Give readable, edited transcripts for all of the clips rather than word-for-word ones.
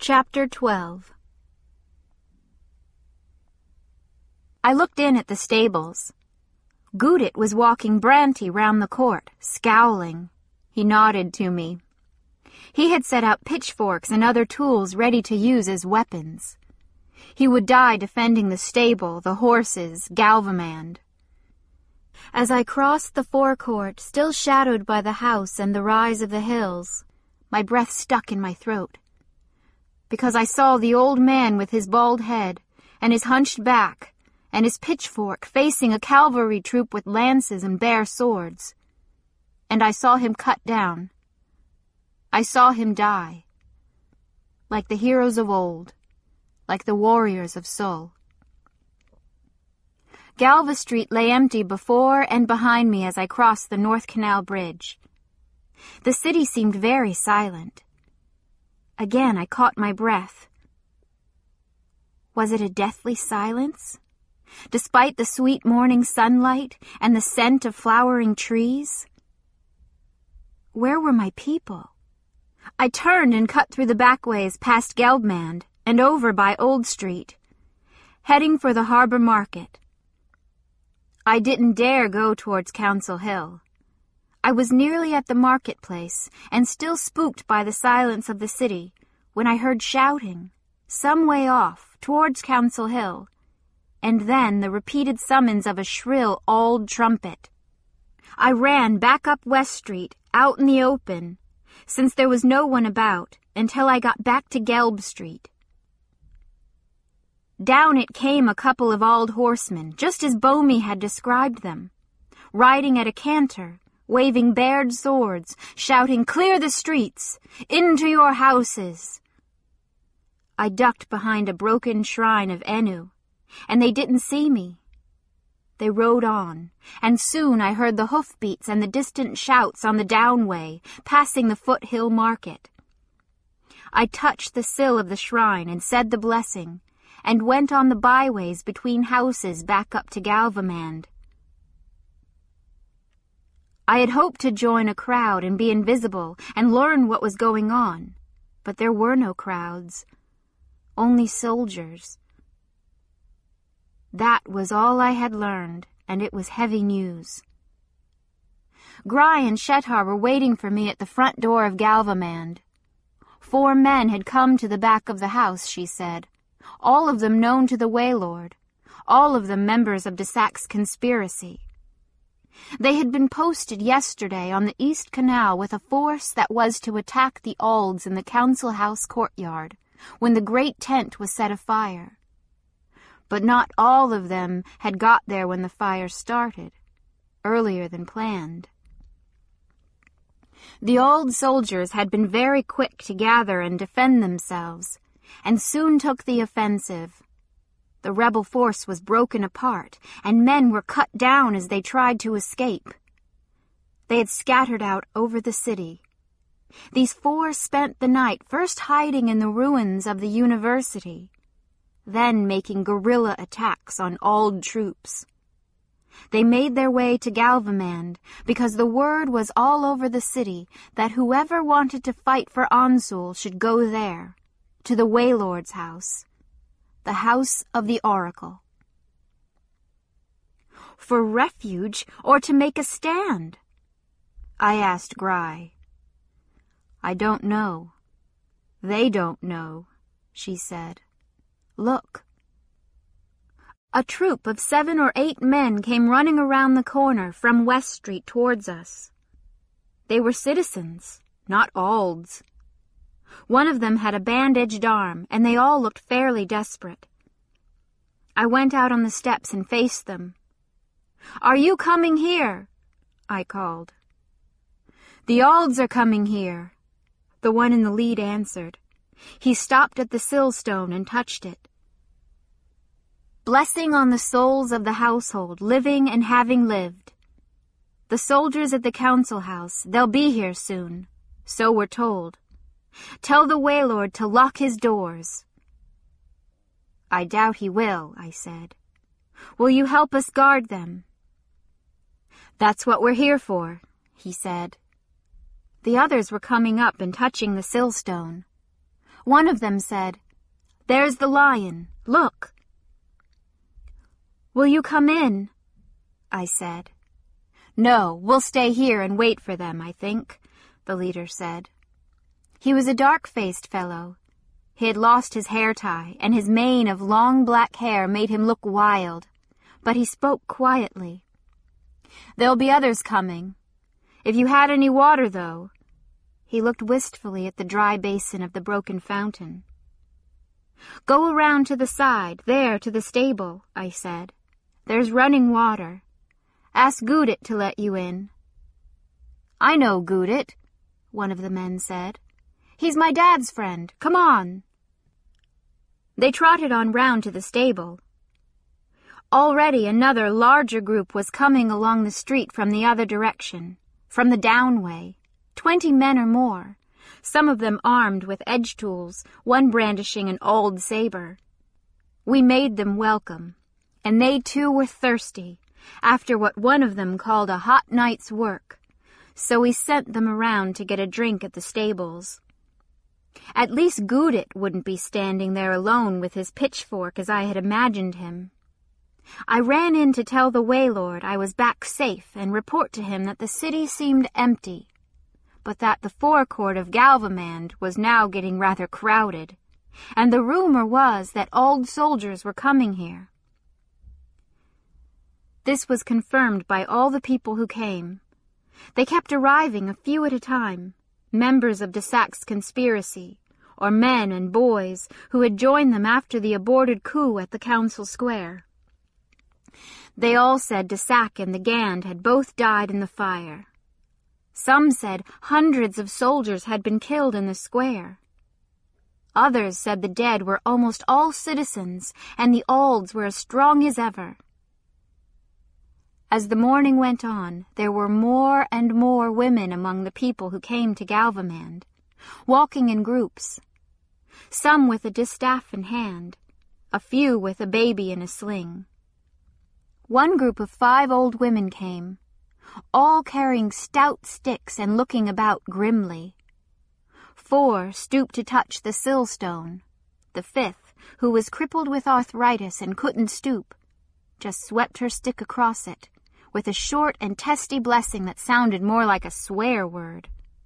Chapter 12. I looked in at the stables. Gudit was walking Branty round the court, scowling. He nodded to me. He had set out pitchforks and other tools ready to use as weapons. He would die defending the stable, the horses, Galvamand. As I crossed the forecourt, still shadowed by the house and the rise of the hills, my breath stuck in my throat, because I saw the old man with his bald head and his hunched back and his pitchfork facing a cavalry troop with lances and bare swords. And I saw him cut down. I saw him die, like the heroes of old, like the warriors of Sol. Galva Street lay empty before and behind me as I crossed the North Canal Bridge. The city seemed very silent. Again I caught my breath. Was it a deathly silence? Despite the sweet morning sunlight and the scent of flowering trees? Where were my people? I turned and cut through the back ways past Gelbmand and over by Old Street, heading for the harbor market. I didn't dare go towards Council Hill. I was nearly at the marketplace and still spooked by the silence of the city when I heard shouting, some way off, towards Council Hill, and then the repeated summons of a shrill old trumpet. I ran back up West Street, out in the open, since there was no one about, until I got back to Gelb Street. Down it came a couple of old horsemen, just as Bomi had described them, riding at a canter, waving bared swords, shouting, "Clear the streets! Into your houses!" I ducked behind a broken shrine of Ennu, and they didn't see me. They rode on, and soon I heard the hoofbeats and the distant shouts on the downway, passing the foothill market. I touched the sill of the shrine and said the blessing, and went on the byways between houses back up to Galvamand. I had hoped to join a crowd and be invisible and learn what was going on, but there were no crowds, only soldiers. That was all I had learned, and it was heavy news. Gry and Shetar were waiting for me at the front door of Galvamand. 4 men had come to the back of the house, she said, all of them known to the Waylord, all of them members of Desac's conspiracy. They had been posted yesterday on the East Canal with a force that was to attack the Alds in the council house courtyard when the great tent was set afire. But not all of them had got there when the fire started, earlier than planned. The old soldiers had been very quick to gather and defend themselves, and soon took the offensive. The rebel force was broken apart, and men were cut down as they tried to escape. They had scattered out over the city. These 4 spent the night first hiding in the ruins of the university, then making guerrilla attacks on Ald troops. They made their way to Galvamand because the word was all over the city that whoever wanted to fight for Ansul should go there, to the Waylord's house, the house of the Oracle. For refuge or to make a stand? I asked Gry. I don't know. They don't know, she said. Look. A troop of 7 or 8 men came running around the corner from West Street towards us. They were citizens, not Alds. One of them had a bandaged arm, and they all looked fairly desperate. I went out on the steps and faced them. "Are you coming here?" I called. "The Alds are coming here," the one in the lead answered. He stopped at the sill-stone and touched it. "Blessing on the souls of the household, living and having lived. The soldiers at the council house, they'll be here soon, so we're told. Tell the Waylord to lock his doors." "I doubt he will," I said. "Will you help us guard them?" "That's what we're here for," he said. The others were coming up and touching the sill-stone. One of them said, "There's the lion. Look." "Will you come in?" I said. "No, we'll stay here and wait for them, I think," the leader said. He was a dark-faced fellow. He had lost his hair tie, and his mane of long black hair made him look wild, but he spoke quietly. "There'll be others coming. If you had any water, though." He looked wistfully at the dry basin of the broken fountain. "Go around to the side, there to the stable," I said. "There's running water. Ask Gudit to let you in." "I know Gudit," one of the men said. "He's my dad's friend. Come on." They trotted on round to the stable. Already another larger group was coming along the street from the other direction, from the downway, 20 men or more, some of them armed with edge tools, one brandishing an old saber. We made them welcome, and they too were thirsty, after what one of them called a hot night's work, so we sent them around to get a drink at the stables. At least Gudit wouldn't be standing there alone with his pitchfork as I had imagined him. I ran in to tell the waylord I was back safe and report to him that the city seemed empty, but that the forecourt of Galvamand was now getting rather crowded, and the rumor was that old soldiers were coming here. This was confirmed by all the people who came. They kept arriving a few at a time, members of Desac's conspiracy, or men and boys who had joined them after the aborted coup at the council square. They all said Desac and the Gand had both died in the fire. Some said hundreds of soldiers had been killed in the square. Others said the dead were almost all citizens, and the Alds were as strong as ever. As the morning went on, there were more and more women among the people who came to Galvamand, walking in groups, some with a distaff in hand, a few with a baby in a sling. One group of 5 old women came, all carrying stout sticks and looking about grimly. 4 stooped to touch the sill-stone. The 5th, who was crippled with arthritis and couldn't stoop, just swept her stick across it, with a short and testy blessing that sounded more like a swear word.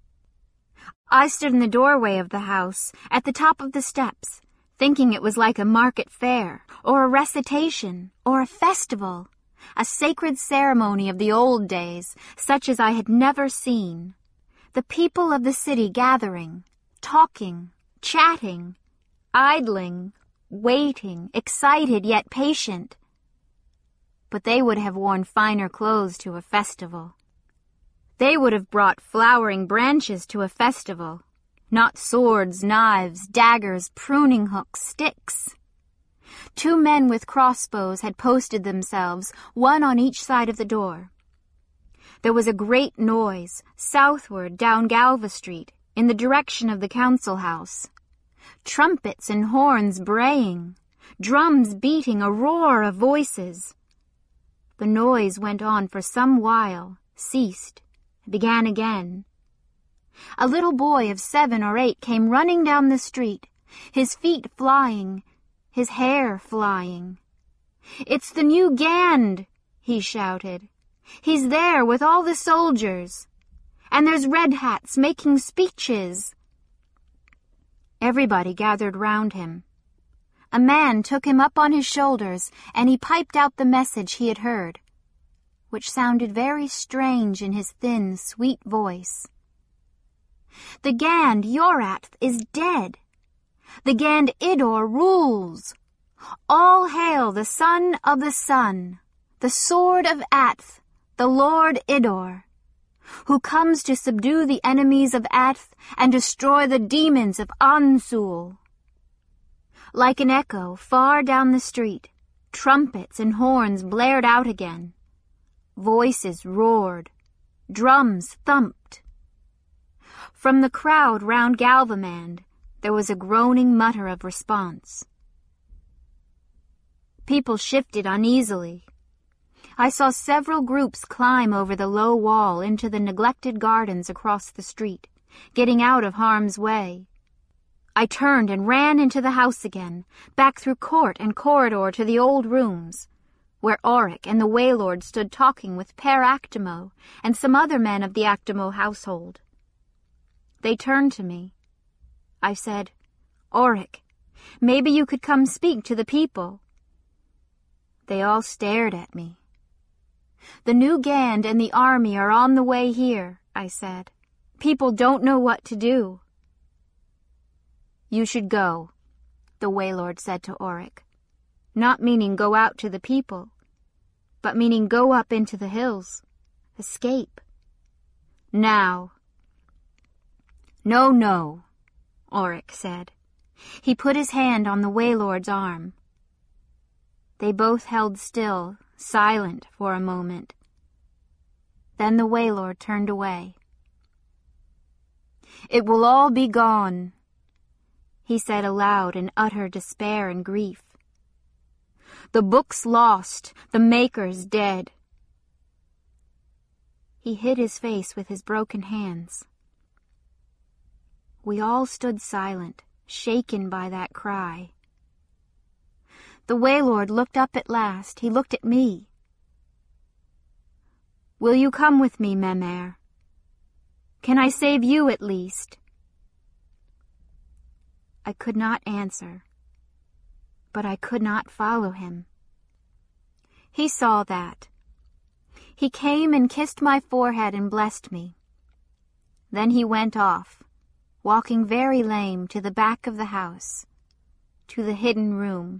I stood in the doorway of the house, at the top of the steps, thinking it was like a market fair, or a recitation, or a festival, a sacred ceremony of the old days, such as I had never seen. The people of the city gathering, talking, chatting, idling, waiting, excited yet patient. But they would have worn finer clothes to a festival. They would have brought flowering branches to a festival, not swords, knives, daggers, pruning hooks, sticks. 2 men with crossbows had posted themselves, one on each side of the door. There was a great noise, southward down Galva Street, in the direction of the council house. Trumpets and horns braying, drums beating, a roar of voices. The noise went on for some while, ceased, began again. A little boy of 7 or 8 came running down the street, his feet flying, his hair flying. "It's the new Gand," he shouted. "He's there with all the soldiers. And there's Red Hats making speeches." Everybody gathered round him. A man took him up on his shoulders, and he piped out the message he had heard, which sounded very strange in his thin, sweet voice. "The Gand Yorath is dead. The Gand Idor rules. All hail the son of the sun, the sword of Ath, the Lord Idor, who comes to subdue the enemies of Ath and destroy the demons of Ansul." Like an echo, far down the street, trumpets and horns blared out again. Voices roared. Drums thumped. From the crowd round Galvamand, there was a groaning mutter of response. People shifted uneasily. I saw several groups climb over the low wall into the neglected gardens across the street, getting out of harm's way. I turned and ran into the house again, back through court and corridor to the old rooms, where Auric and the Waylord stood talking with Père Actimo and some other men of the Actimo household. They turned to me. I said, "Auric, maybe you could come speak to the people." They all stared at me. "The new Gand and the army are on the way here," I said. "People don't know what to do." "You should go," the Waylord said to Auric, not meaning go out to the people, but meaning go up into the hills, escape. Now. No, Auric said. He put his hand on the Waylord's arm. They both held still, silent for a moment. Then the Waylord turned away. "It will all be gone," he said aloud in utter despair and grief. "The book's lost, the maker's dead." He hid his face with his broken hands. We all stood silent, shaken by that cry. The Waylord looked up at last. He looked at me. "Will you come with me, Mémère? Can I save you at least?" I could not answer, but I could not follow him. He saw that. He came and kissed my forehead and blessed me. Then he went off, walking very lame, to the back of the house, to the hidden room.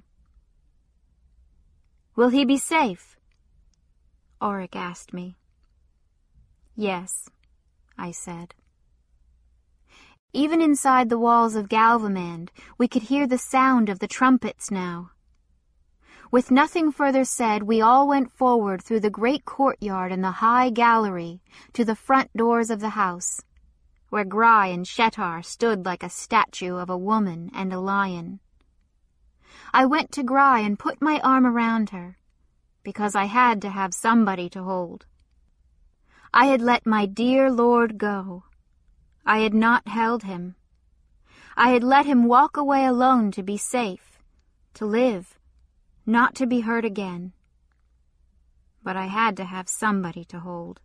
"Will he be safe?" Auric asked me. "Yes," I said. Even inside the walls of Galvamand, we could hear the sound of the trumpets now. With nothing further said, we all went forward through the great courtyard and the high gallery to the front doors of the house, where Grai and Shettar stood like a statue of a woman and a lion. I went to Grai and put my arm around her, because I had to have somebody to hold. I had let my dear Lord go. I had not held him. I had let him walk away alone to be safe, to live, not to be hurt again. But I had to have somebody to hold.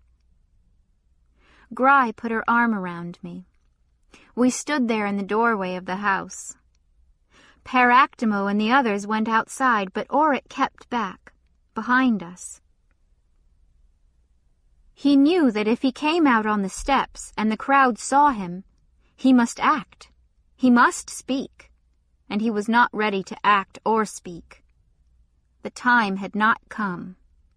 Grai put her arm around me. We stood there in the doorway of the house. Père Actimo and the others went outside, but Auric kept back, behind us. He knew that if he came out on the steps and the crowd saw him, he must act. He must speak, and he was not ready to act or speak. The time had not come.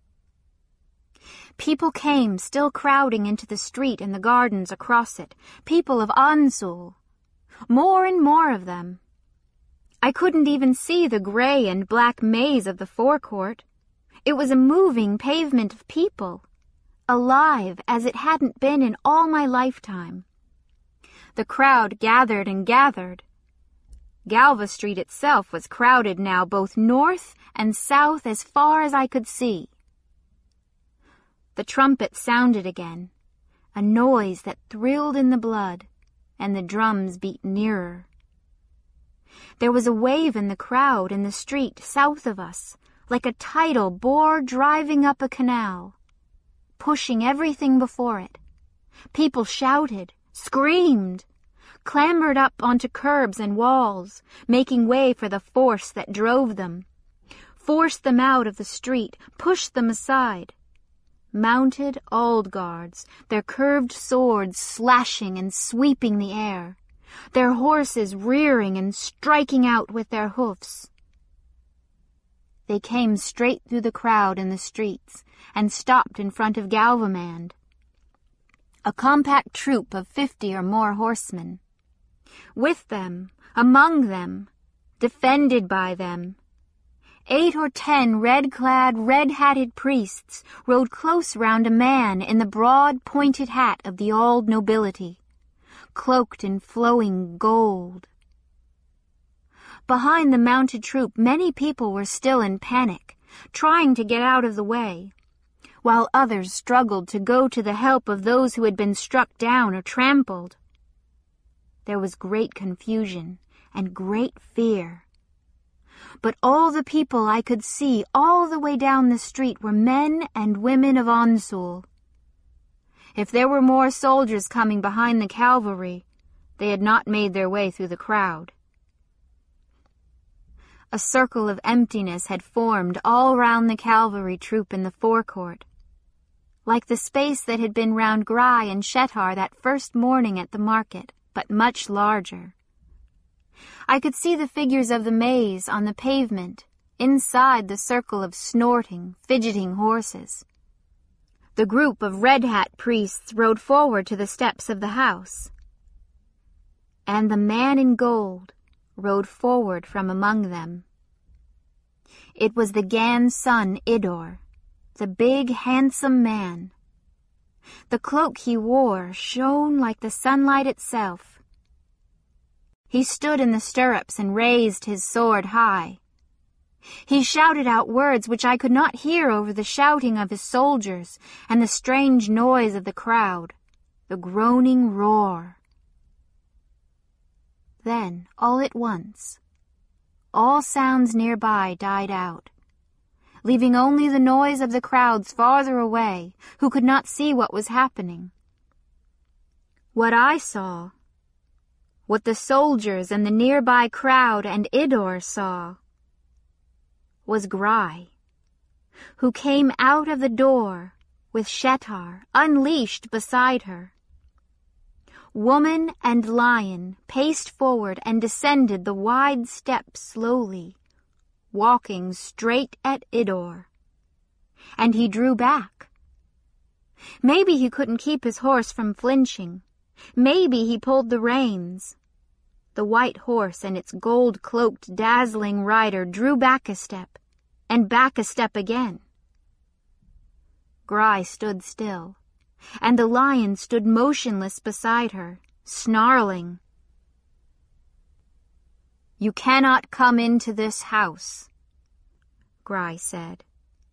People came, still crowding into the street and the gardens across it, people of Ansul. More and more of them. I couldn't even see the gray and black maze of the forecourt. It was a moving pavement of people, alive as it hadn't been in all my lifetime. The crowd gathered and gathered. Galva Street itself was crowded now, both north and south as far as I could see. The trumpet sounded again, a noise that thrilled in the blood, and the drums beat nearer. There was a wave in the crowd in the street south of us, like a tidal bore driving up a canal, pushing everything before it. People shouted, screamed, clambered up onto curbs and walls, making way for the force that drove them, forced them out of the street, pushed them aside. Mounted old guards, their curved swords slashing and sweeping the air, their horses rearing and striking out with their hoofs. They came straight through the crowd in the streets and stopped in front of Galvamand. A compact troop of 50 or more horsemen. With them, among them, defended by them, 8 or 10 red-clad, red-hatted priests rode close round a man in the broad, pointed hat of the old nobility, cloaked in flowing gold. Behind the mounted troop, many people were still in panic, trying to get out of the way, while others struggled to go to the help of those who had been struck down or trampled. There was great confusion and great fear. But all the people I could see all the way down the street were men and women of Onsul. If there were more soldiers coming behind the cavalry, they had not made their way through the crowd. A circle of emptiness had formed all round the cavalry troop in the forecourt, like the space that had been round Grai and Shetar that first morning at the market, but much larger. I could see the figures of the maize on the pavement, inside the circle of snorting, fidgeting horses. The group of red hat priests rode forward to the steps of the house, and the man in gold rode forward from among them. It was the Gan's son Idor, the big, handsome man. The cloak he wore shone like the sunlight itself. He stood in the stirrups and raised his sword high. He shouted out words which I could not hear over the shouting of his soldiers and the strange noise of the crowd, the groaning roar. Then, all at once, all sounds nearby died out, leaving only the noise of the crowds farther away, who could not see what was happening. What I saw, what the soldiers and the nearby crowd and Idor saw, was Grai, who came out of the door with Shetar unleashed beside her. Woman and lion paced forward and descended the wide steps slowly, walking straight at Idor. And he drew back. Maybe he couldn't keep his horse from flinching. Maybe he pulled the reins. The white horse and its gold-cloaked, dazzling rider drew back a step, and back a step again. Grai stood still, and the lion stood motionless beside her, snarling. "You cannot come into this house," Grai said.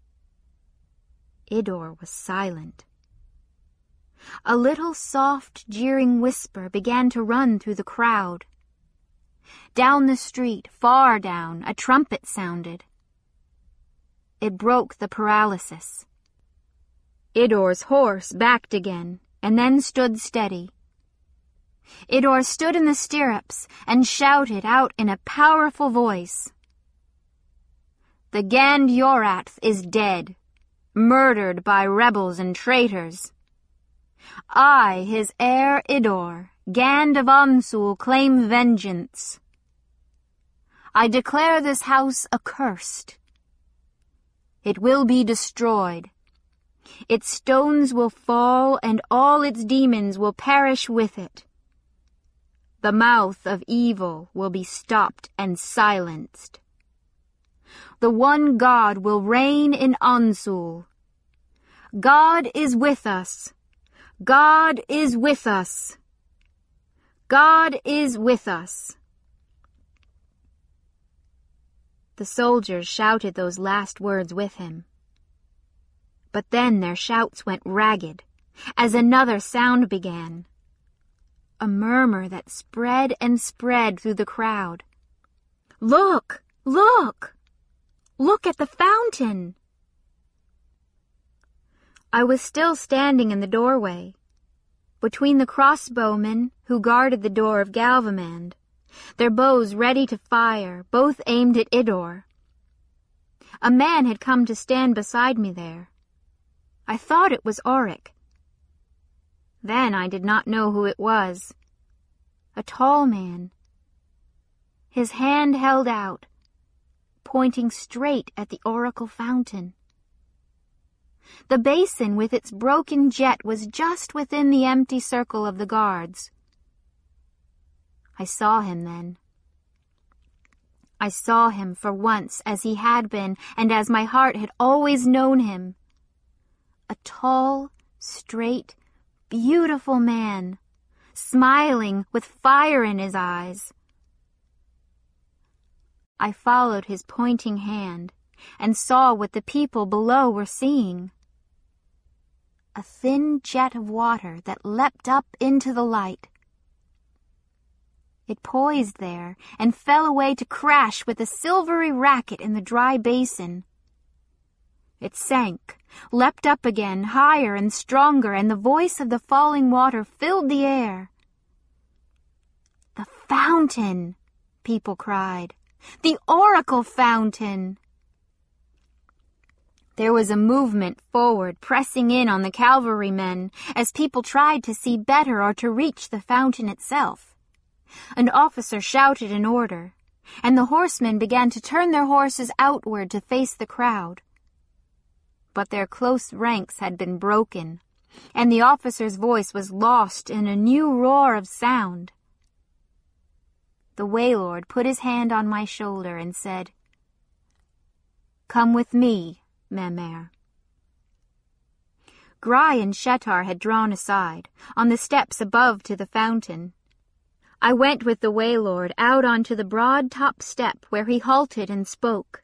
Idor was silent. A little soft, jeering whisper began to run through the crowd. Down the street, far down, a trumpet sounded. It broke the paralysis. Idor's horse backed again, and then stood steady. Idor stood in the stirrups and shouted out in a powerful voice, "The Gand Yorath is dead, murdered by rebels and traitors. I, his heir Idor, Gand of Onsul, claim vengeance. I declare this house accursed. It will be destroyed. Its stones will fall, and all its demons will perish with it. The mouth of evil will be stopped and silenced. The one God will reign in Onsul. God is with us. God is with us. God is with us." The soldiers shouted those last words with him. But then their shouts went ragged, as another sound began, a murmur that spread and spread through the crowd. "Look! Look! Look at the fountain!" I was still standing in the doorway, between the crossbowmen who guarded the door of Galvamand, their bows ready to fire, both aimed at Idor. A man had come to stand beside me there. I thought it was Auric. Then I did not know who it was. A tall man, his hand held out, pointing straight at the oracle fountain. The basin with its broken jet was just within the empty circle of the guards. I saw him then. I saw him for once as he had been and as my heart had always known him. A tall, straight, beautiful man, smiling with fire in his eyes. I followed his pointing hand and saw what the people below were seeing. A thin jet of water that leapt up into the light. It poised there and fell away to crash with a silvery racket in the dry basin. It sank, leapt up again, higher and stronger, and the voice of the falling water filled the air. "The fountain!" people cried. "The oracle fountain!" There was a movement forward, pressing in on the cavalrymen, as people tried to see better or to reach the fountain itself. An officer shouted an order, and the horsemen began to turn their horses outward to face the crowd. But their close ranks had been broken, and the officer's voice was lost in a new roar of sound. The Waylord put his hand on my shoulder and said, "Come with me, ma mère." Gry and Shettar had drawn aside, on the steps above to the fountain. I went with the Waylord out onto the broad top step where he halted and spoke.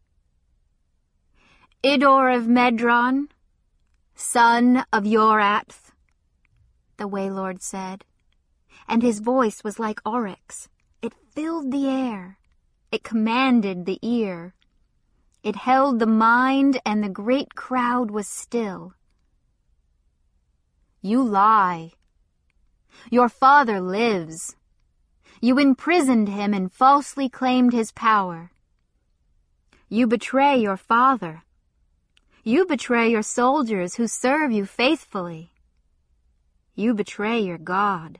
"Idor of Medron, son of Yorath," the Waylord said, and his voice was like oryx. It filled the air. It commanded the ear. It held the mind, and the great crowd was still. "You lie. Your father lives. You imprisoned him and falsely claimed his power. You betray your father. You betray your soldiers who serve you faithfully. You betray your God.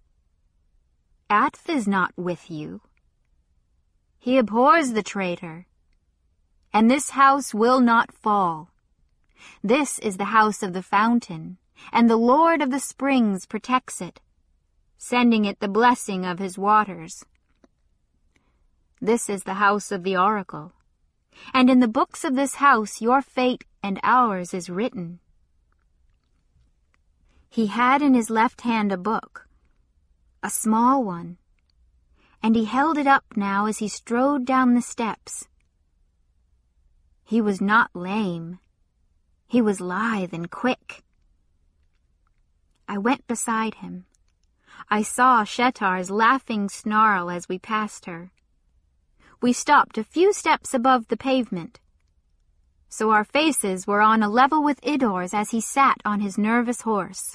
Atf is not with you. He abhors the traitor. And this house will not fall. This is the house of the fountain, and the Lord of the springs protects it, sending it the blessing of his waters. This is the house of the oracle, and in the books of this house your fate and ours is written." He had in his left hand a book, a small one, and he held it up now as he strode down the steps. He was not lame. He was lithe and quick. I went beside him. I saw Shettar's laughing snarl as we passed her. We stopped a few steps above the pavement, so our faces were on a level with Idor's as he sat on his nervous horse.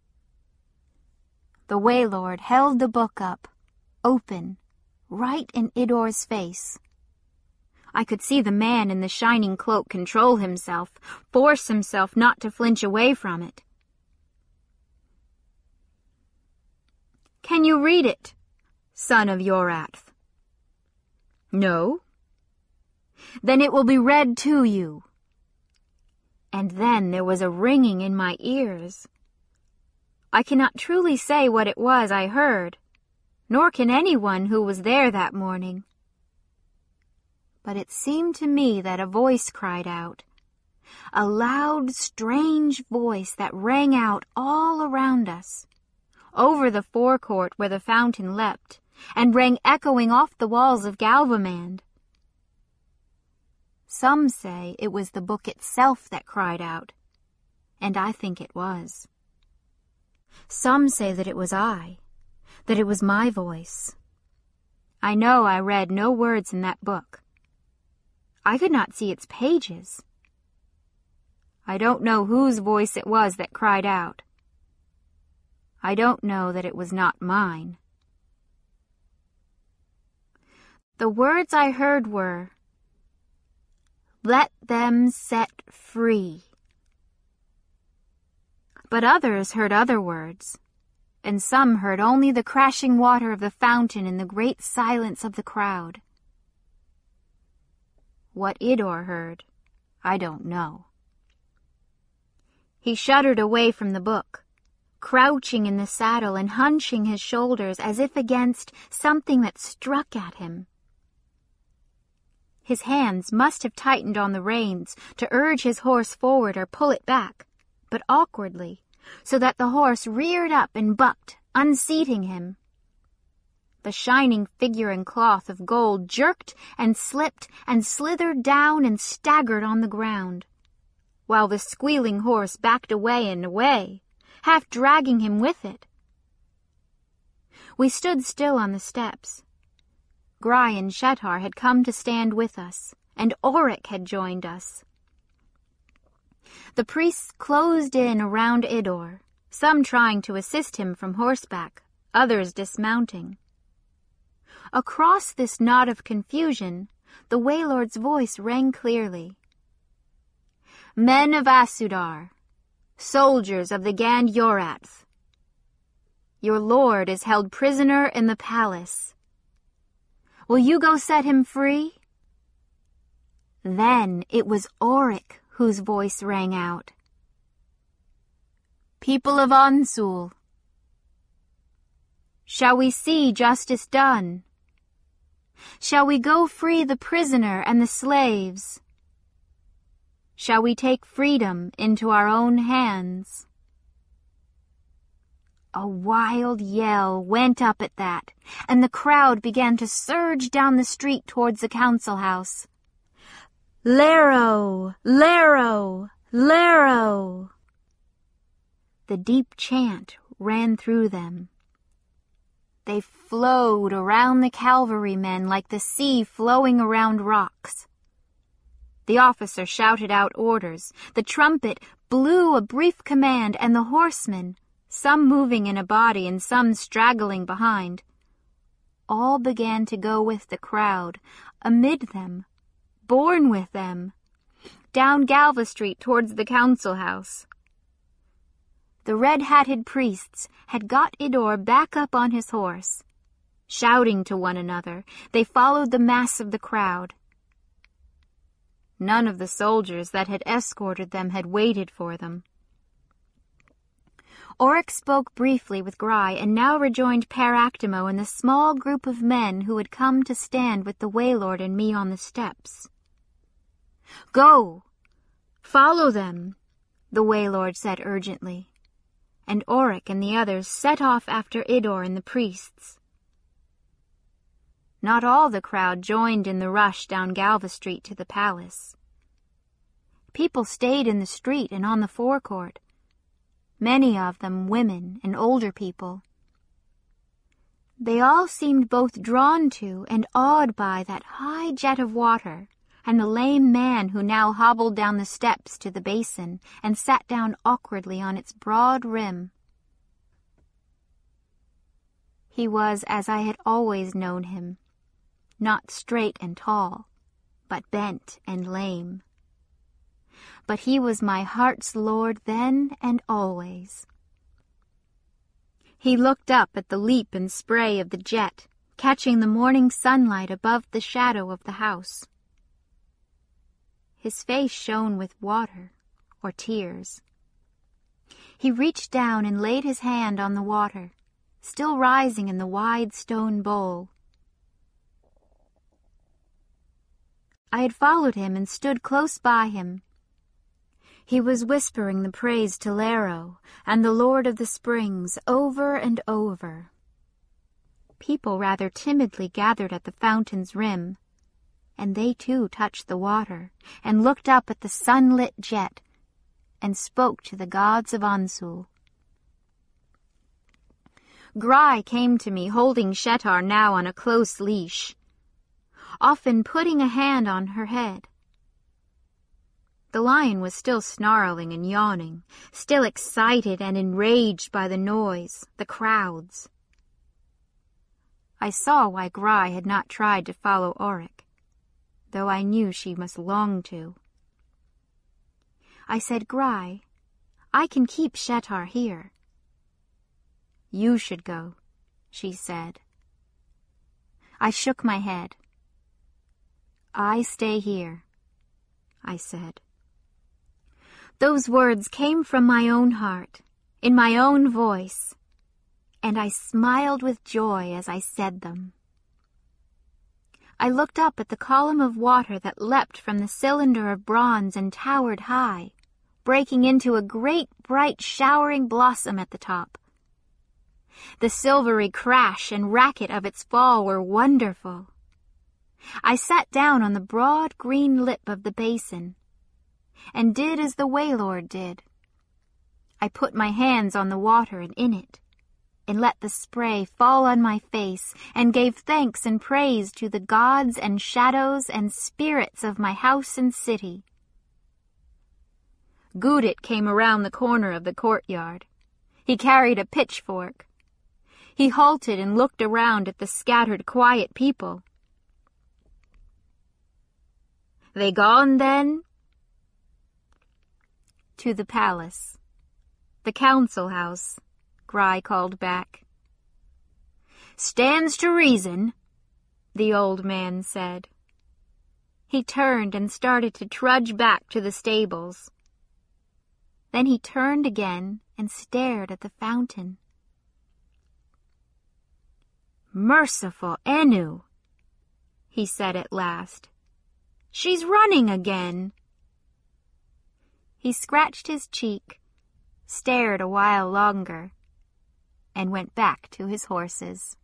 The Waylord held the book up, open, right in Idor's face. I could see the man in the shining cloak control himself, force himself not to flinch away from it. "Can you read it, son of Yorath?" "No." "Then it will be read to you." And then there was a ringing in my ears. I cannot truly say what it was I heard, nor can anyone who was there that morning. But it seemed to me that a voice cried out, a loud, strange voice that rang out all around us, over the forecourt where the fountain leapt, and rang echoing off the walls of Galvamand. Some say it was the book itself that cried out, and I think it was. Some say that it was I, that it was my voice. I know I read no words in that book. I could not see its pages. I don't know whose voice it was that cried out. I don't know that it was not mine. The words I heard were, "Let them set free." But others heard other words, and some heard only the crashing water of the fountain in the great silence of the crowd. What Idor heard, I don't know. He shuddered away from the book, crouching in the saddle and hunching his shoulders as if against something that struck at him. His hands must have tightened on the reins to urge his horse forward or pull it back, but awkwardly, so that the horse reared up and bucked, unseating him. The shining figure in cloth of gold jerked and slipped and slithered down and staggered on the ground, while the squealing horse backed away and away, half dragging him with it. We stood still on the steps. Gry and Shetar had come to stand with us, and Oryk had joined us. The priests closed in around Idor, some trying to assist him from horseback, others dismounting. Across this knot of confusion, the Waylord's voice rang clearly. Men of Asudar, soldiers of the Gand Yorath, your lord is held prisoner in the palace. Will you go set him free? Then it was Oryk whose voice rang out. People of Ansul, shall we see justice done? Shall we go free the prisoner and the slaves? Shall we take freedom into our own hands? A wild yell went up at that, and the crowd began to surge down the street towards the council house. Laro! Laro! Laro! The deep chant ran through them. They flowed around the cavalrymen like the sea flowing around rocks. The officer shouted out orders, the trumpet blew a brief command, and the horsemen, some moving in a body and some straggling behind, all began to go with the crowd, amid them, borne with them, down Galva Street towards the council house. The red-hatted priests had got Idor back up on his horse. Shouting to one another, they followed the mass of the crowd. None of the soldiers that had escorted them had waited for them. Oryk spoke briefly with Gry and now rejoined Per Actimo and the small group of men who had come to stand with the Waylord and me on the steps. Go! Follow them, the Waylord said urgently, and Oryk and the others set off after Idor and the priests. Not all the crowd joined in the rush down Galva Street to the palace. People stayed in the street and on the forecourt, many of them women and older people. They all seemed both drawn to and awed by that high jet of water and the lame man who now hobbled down the steps to the basin and sat down awkwardly on its broad rim. He was as I had always known him, not straight and tall, but bent and lame. But he was my heart's lord then and always. He looked up at the leap and spray of the jet, catching the morning sunlight above the shadow of the house. His face shone with water or tears. He reached down and laid his hand on the water, still rising in the wide stone bowl. I had followed him and stood close by him. He was whispering the praise to Laro and the Lord of the Springs over and over. People rather timidly gathered at the fountain's rim, and they too touched the water and looked up at the sunlit jet and spoke to the gods of Ansul. Gry came to me holding Shetar now on a close leash, often putting a hand on her head. The lion was still snarling and yawning, still excited and enraged by the noise, the crowds. I saw why Gry had not tried to follow Oryk, though I knew she must long to. I said, Gry, I can keep Shetar here. You should go, she said. I shook my head. I stay here, I said. Those words came from my own heart, in my own voice, and I smiled with joy as I said them. I looked up at the column of water that leapt from the cylinder of bronze and towered high, breaking into a great bright showering blossom at the top. The silvery crash and racket of its fall were wonderful. I sat down on the broad green lip of the basin, and did as the Waylord did. I put my hands on the water and in it, and let the spray fall on my face, and gave thanks and praise to the gods and shadows and spirits of my house and city. Gudit came around the corner of the courtyard. He carried a pitchfork. He halted and looked around at the scattered, quiet people. "They gone, then?" "To the palace. The council house," Gry called back. "Stands to reason," the old man said. He turned and started to trudge back to the stables. Then he turned again and stared at the fountain. "Merciful Enu," he said at last. "She's running again." He scratched his cheek, stared a while longer, and went back to his horses.